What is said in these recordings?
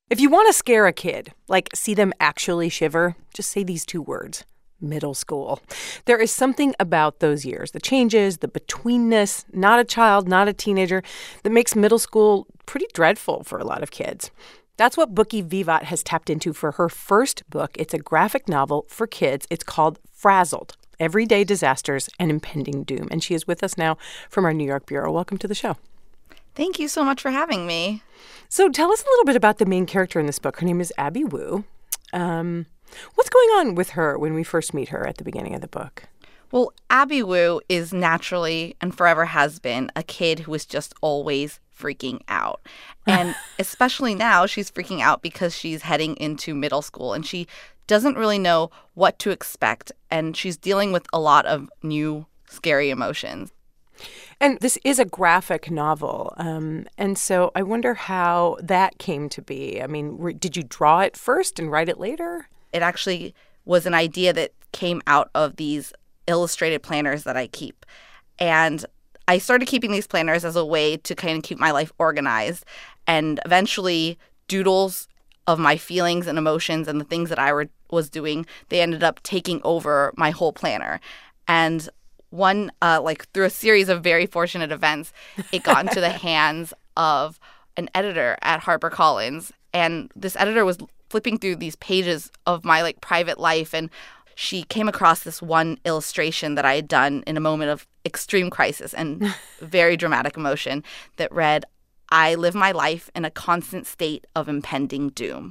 If you want to scare a kid, like see them actually shiver, just say these two words: middle school. There is something about those years, the changes, the betweenness, not a child, not a teenager, that makes middle school pretty dreadful for a lot of kids. That's what Bookie Vivat has tapped into for her first book. It's a graphic novel for kids. It's called Frazzled: Everyday Disasters and Impending Doom. And she is with us now from our New York bureau. Welcome to the show. Thank you so much for having me. So tell us a little bit about the main character in this book. Her name is Abby Wu. What's going on with her when we first meet her at the beginning of the book? Well, Abby Wu is naturally and forever has been a kid who is just always freaking out. And especially now, she's freaking out because she's heading into middle school and she doesn't really know what to expect. And she's dealing with a lot of new scary emotions. And this is a graphic novel. And so I wonder how that came to be. I mean, did you draw it first and write it later? It actually was an idea that came out of these illustrated planners that I keep. And I started keeping these planners as a way to kind of keep my life organized. And eventually, doodles of my feelings and emotions and the things that I was doing, they ended up taking over my whole planner. And through a series of very fortunate events, it got into the hands of an editor at HarperCollins. And this editor was flipping through these pages of my private life, and she came across this one illustration that I had done in a moment of extreme crisis and very dramatic emotion that read, "I live my life in a constant state of impending doom."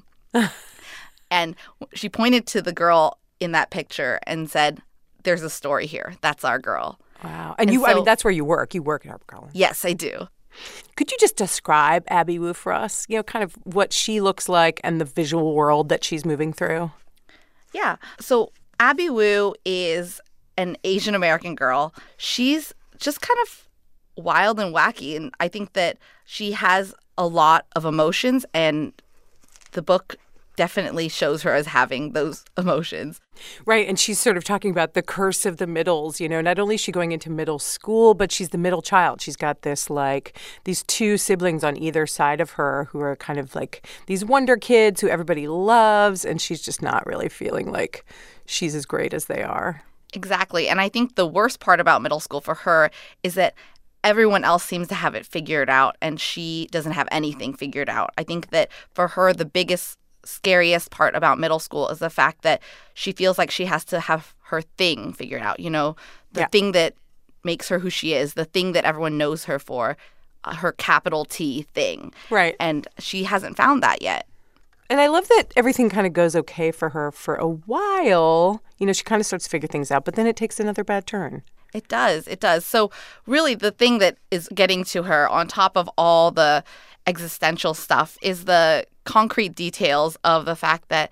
And she pointed to the girl in that picture and said, "There's a story here. That's our girl." Wow. And that's where you work. You work at HarperCollins. Yes, I do. Could you just describe Abby Wu for us? Kind of what she looks like and the visual world that she's moving through? Yeah. So Abby Wu is an Asian American girl. She's just kind of wild and wacky. And I think that she has a lot of emotions, and the book definitely shows her as having those emotions. Right. And she's sort of talking about the curse of the middles. Not only is she going into middle school, but she's the middle child. She's got these two siblings on either side of her who are kind of like these wonder kids who everybody loves. And she's just not really feeling like she's as great as they are. Exactly. And I think the worst part about middle school for her is that everyone else seems to have it figured out and she doesn't have anything figured out. I think that for her, the biggest scariest part about middle school is the fact that she feels like she has to have her thing figured out, the thing that makes her who she is, the thing that everyone knows her for, her capital T thing. Right. And she hasn't found that yet. And I love that everything kind of goes okay for her for a while. She kind of starts to figure things out, but then it takes another bad turn. It does. It does. So really the thing that is getting to her on top of all the existential stuff is the concrete details of the fact that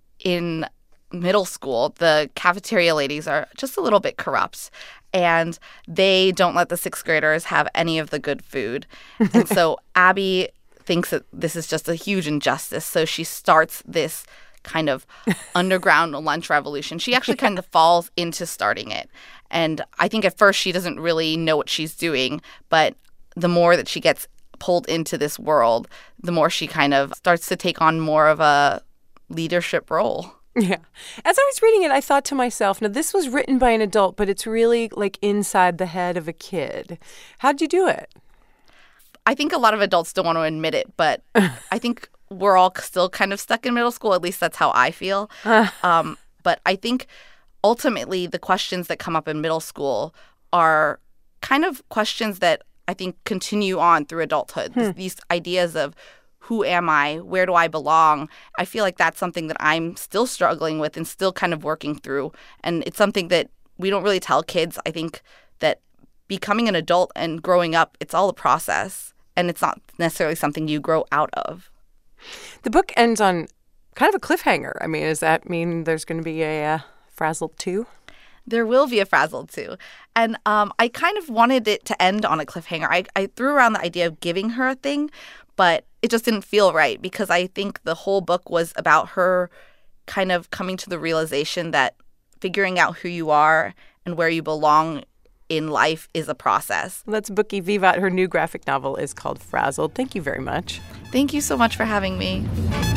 in middle school, the cafeteria ladies are just a little bit corrupt and they don't let the sixth graders have any of the good food. And so Abby thinks that this is just a huge injustice. So she starts this kind of underground lunch revolution. She actually kind of falls into starting it. And I think at first she doesn't really know what she's doing, but the more that she gets pulled into this world, the more she kind of starts to take on more of a leadership role. Yeah. As I was reading it, I thought to myself, now this was written by an adult, but it's really inside the head of a kid. How'd you do it? I think a lot of adults don't want to admit it, but I think we're all still kind of stuck in middle school. At least that's how I feel. But I think ultimately the questions that come up in middle school are kind of questions that I think continue on through adulthood. These ideas of who am I? Where do I belong? I feel like that's something that I'm still struggling with and still kind of working through. And it's something that we don't really tell kids. I think that becoming an adult and growing up, it's all a process. And it's not necessarily something you grow out of. The book ends on kind of a cliffhanger. I mean, does that mean there's going to be a Frazzled 2? There will be a Frazzled 2. And I kind of wanted it to end on a cliffhanger. I threw around the idea of giving her a thing, but it just didn't feel right because I think the whole book was about her kind of coming to the realization that figuring out who you are and where you belong in life is a process. That's Bookie Vivat. Her new graphic novel is called Frazzled. Thank you very much. Thank you so much for having me.